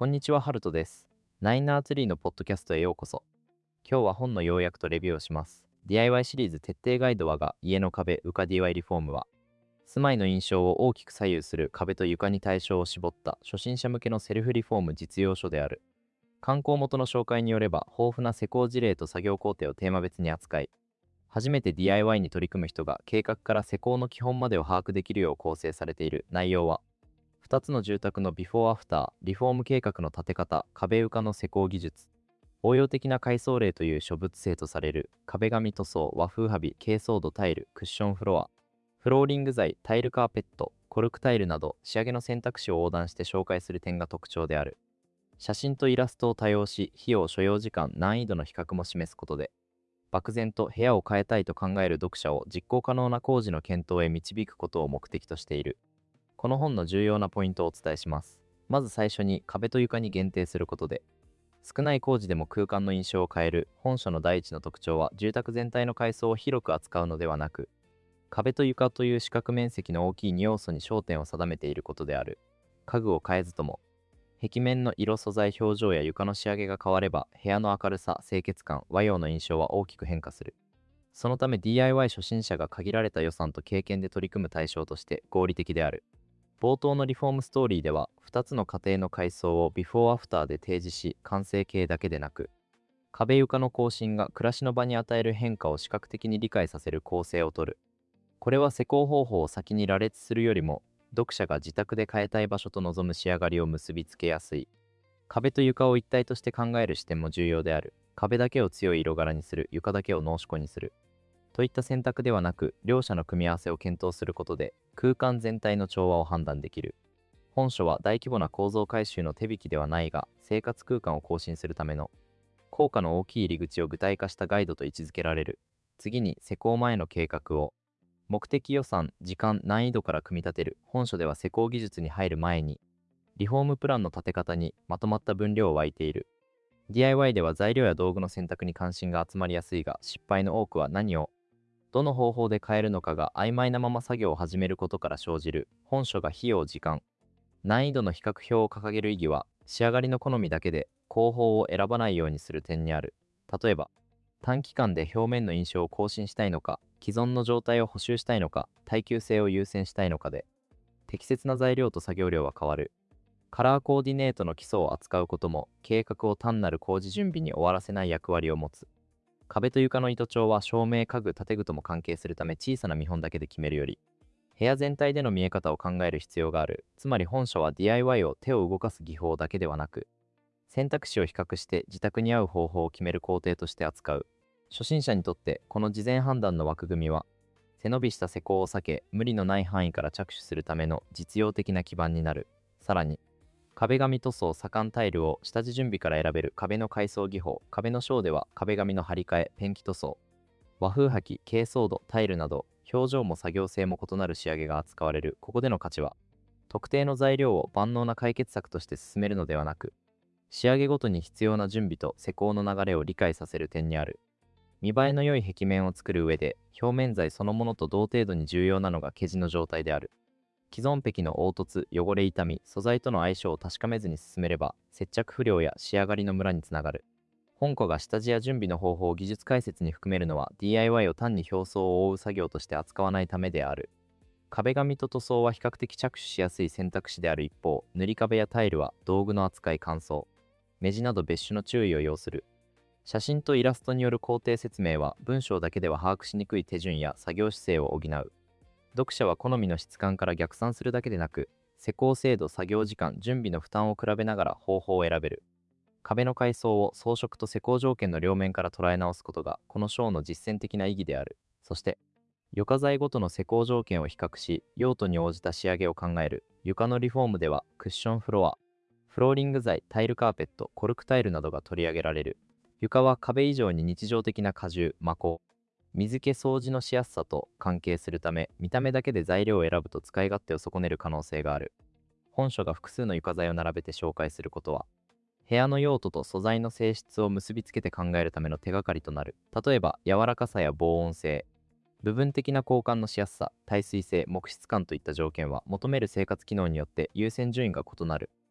こんにちは、ハルトです。ナインナーツリーのポッドキャストへようこそ。今日は本の要約とレビューをします。DIY シリーズ徹底ガイドはが家の壁床 DIY リフォームは、住まいの印象を大きく左右する壁と床に対象を絞った初心者向けのセルフリフォーム実用書である。観光元の紹介によれば、豊富な施工事例と作業工程をテーマ別に扱い、初めて DIY に取り組む人が計画から施工の基本までを把握できるよう構成されている。内容は、2つの住宅のビフォーアフター、リフォーム計画の立て方、壁床の施工技術、応用的な階層例という諸物性とされる壁紙塗装、和風梁、珪藻土タイル、クッションフロア、フローリング材、タイルカーペット、コルクタイルなど仕上げの選択肢を横断して紹介する点が特徴である。写真とイラストを多用し、費用、所要時間、難易度の比較も示すことで、漠然と部屋を変えたいと考える読者を実行可能な工事の検討へ導くことを目的としている。この本の重要なポイントをお伝えします。まず最初に壁と床に限定することで、少ない工事でも空間の印象を変える。本書の第一の特徴は、住宅全体の階層を広く扱うのではなく、壁と床という視覚面積の大きい2要素に焦点を定めていることである。家具を変えずとも、壁面の色、素材、表情や床の仕上げが変われば、部屋の明るさ、清潔感、和洋の印象は大きく変化する。そのため DIY 初心者が限られた予算と経験で取り組む対象として合理的である。冒頭のリフォームストーリーでは、2つの家庭の階層をビフォーアフターで提示し、完成形だけでなく、壁床の更新が暮らしの場に与える変化を視覚的に理解させる構成をとる。これは施工方法を先に羅列するよりも、読者が自宅で変えたい場所と望む仕上がりを結びつけやすい。壁と床を一体として考える視点も重要である。壁だけを強い色柄にする、床だけを濃縮にする。といった選択ではなく、両者の組み合わせを検討することで、空間全体の調和を判断できる。本書は大規模な構造改修の手引きではないが、生活空間を更新するための効果の大きい入り口を具体化したガイドと位置づけられる。次に、施工前の計画を目的、予算、時間、難易度から組み立てる。本書では施工技術に入る前に、リフォームプランの立て方にまとまった分量を湧いている。DIY では材料や道具の選択に関心が集まりやすいが、失敗の多くは何をどの方法で変えるのかが曖昧なまま作業を始めることから生じる。本書が費用、時間、難易度の比較表を掲げる意義は、仕上がりの好みだけで工法を選ばないようにする点にある。例えば、短期間で表面の印象を更新したいのか、既存の状態を補修したいのか、耐久性を優先したいのかで、適切な材料と作業量は変わる。カラーコーディネートの基礎を扱うことも、計画を単なる工事準備に終わらせない役割を持つ。壁と床の糸調は照明、家具、建具とも関係するため、小さな見本だけで決めるより、部屋全体での見え方を考える必要がある。つまり本書は DIY を手を動かす技法だけではなく、選択肢を比較して自宅に合う方法を決める工程として扱う。初心者にとってこの事前判断の枠組みは、背伸びした施工を避け、無理のない範囲から着手するための実用的な基盤になる。さらに、壁紙塗装、左官タイルを下地準備から選べる壁の改装技法。壁の章では壁紙の張り替え、ペンキ塗装、和風箔、珪藻土、タイルなど、表情も作業性も異なる仕上げが扱われる。ここでの価値は、特定の材料を万能な解決策として進めるのではなく、仕上げごとに必要な準備と施工の流れを理解させる点にある。見栄えの良い壁面を作る上で、表面材そのものと同程度に重要なのが生地の状態である。既存壁の凹凸、汚れ傷み、素材との相性を確かめずに進めれば、接着不良や仕上がりのムラにつながる。本書が下地や準備の方法を技術解説に含めるのは、 DIY を単に表層を覆う作業として扱わないためである。壁紙と塗装は比較的着手しやすい選択肢である一方、塗り壁やタイルは道具の扱い、乾燥、目地など別種の注意を要する。写真とイラストによる工程説明は、文章だけでは把握しにくい手順や作業姿勢を補う。読者は好みの質感から逆算するだけでなく、施工精度、作業時間、準備の負担を比べながら方法を選べる。壁の階層を装飾と施工条件の両面から捉え直すことが、この章の実践的な意義である。そして、床材ごとの施工条件を比較し、用途に応じた仕上げを考える。床のリフォームでは、クッションフロア、フローリング材、タイルカーペット、コルクタイルなどが取り上げられる。床は壁以上に日常的な荷重、摩耗、水気掃除のしやすさと関係するため、見た目だけで材料を選ぶと使い勝手を損ねる可能性がある。本書が複数の床材を並べて紹介することは、部屋の用途と素材の性質を結びつけて考えるための手がかりとなる。例えば、柔らかさや防音性、部分的な交換のしやすさ、耐水性、木質感といった条件は、求める生活機能によって優先順位が異なる。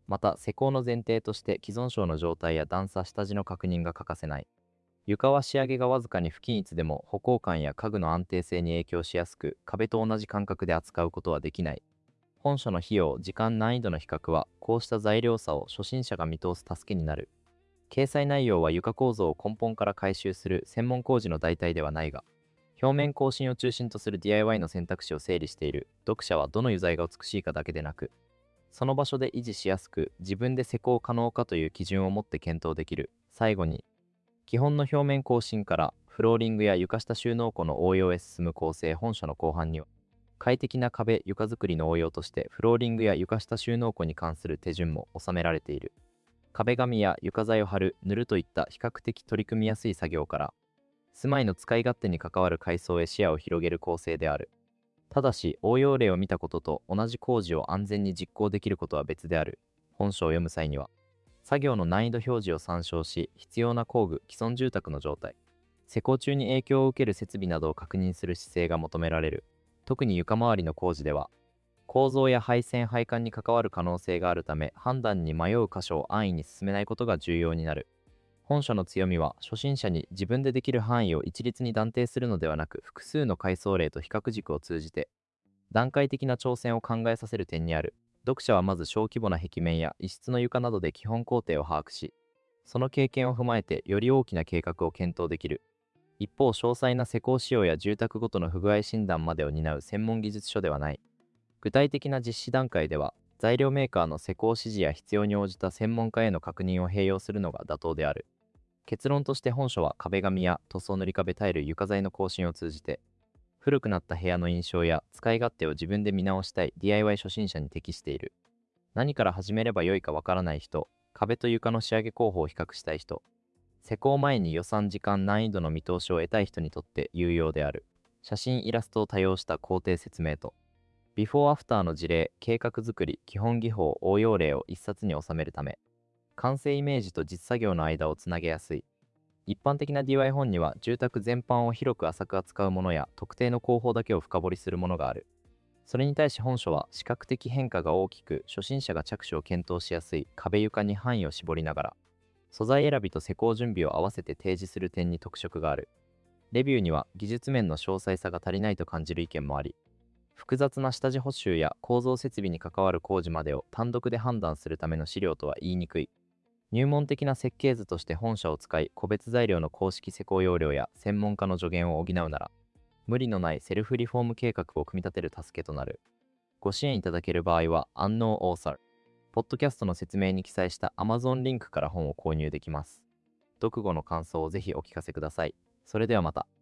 また施工の前提として既存床の状態や段差下地の確認が欠かせない。床は仕上げがわずかに不均一でも歩行感や家具の安定性に影響しやすく、壁と同じ感覚で扱うことはできない。本書の費用、時間、難易度の比較はこうした材料差を初心者が見通す助けになる。掲載内容は床構造を根本から改修する専門工事の代替ではないが、表面更新を中心とする DIY の選択肢を整理している読者はどの湯材が美しいかだけでなく、その場所で維持しやすく自分で施工可能かという基準を持って検討できる。最後に、基本の表面更新からフローリングや床下収納庫の応用へ進む構成。本書の後半には、快適な壁床作りの応用としてフローリングや床下収納庫に関する手順も収められている。壁紙や床材を貼る、塗るといった比較的取り組みやすい作業から、住まいの使い勝手に関わる階層へ視野を広げる構成である。ただし、応用例を見たことと同じ工事を安全に実行できることは別である。本書を読む際には、作業の難易度表示を参照し、必要な工具、既存住宅の状態、施工中に影響を受ける設備などを確認する姿勢が求められる。特に床周りの工事では、構造や配線配管に関わる可能性があるため、判断に迷う箇所を安易に進めないことが重要になる。本書の強みは、初心者に自分でできる範囲を一律に断定するのではなく、複数の階層例と比較軸を通じて、段階的な挑戦を考えさせる点にある。読者はまず小規模な壁面や一室の床などで基本工程を把握し、その経験を踏まえてより大きな計画を検討できる。一方、詳細な施工仕様や住宅ごとの不具合診断までを担う専門技術書ではない。具体的な実施段階では、材料メーカーの施工指示や必要に応じた専門家への確認を併用するのが妥当である。結論として本書は壁紙や塗装塗り壁タイル床材の更新を通じて、古くなった部屋の印象や使い勝手を自分で見直したい DIY 初心者に適している。何から始めればよいかわからない人、壁と床の仕上げ工法を比較したい人、施工前に予算時間難易度の見通しを得たい人にとって有用である。写真イラストを多用した工程説明と、ビフォーアフターの事例、計画作り、基本技法、応用例を一冊に収めるため、完成イメージと実作業の間をつなげやすい。一般的な DIY 本には住宅全般を広く浅く扱うものや特定の工法だけを深掘りするものがある。それに対し本書は視覚的変化が大きく初心者が着手を検討しやすい壁床に範囲を絞りながら、素材選びと施工準備を合わせて提示する点に特色がある。レビューには技術面の詳細さが足りないと感じる意見もあり、複雑な下地補修や構造設備に関わる工事までを単独で判断するための資料とは言いにくい。入門的な設計図として本社を使い、個別材料の公式施工要領や専門家の助言を補うなら、無理のないセルフリフォーム計画を組み立てる助けとなる。ご支援いただける場合は、安納オーサル、ポッドキャストの説明に記載した Amazon リンクから本を購入できます。読後の感想をぜひお聞かせください。それではまた。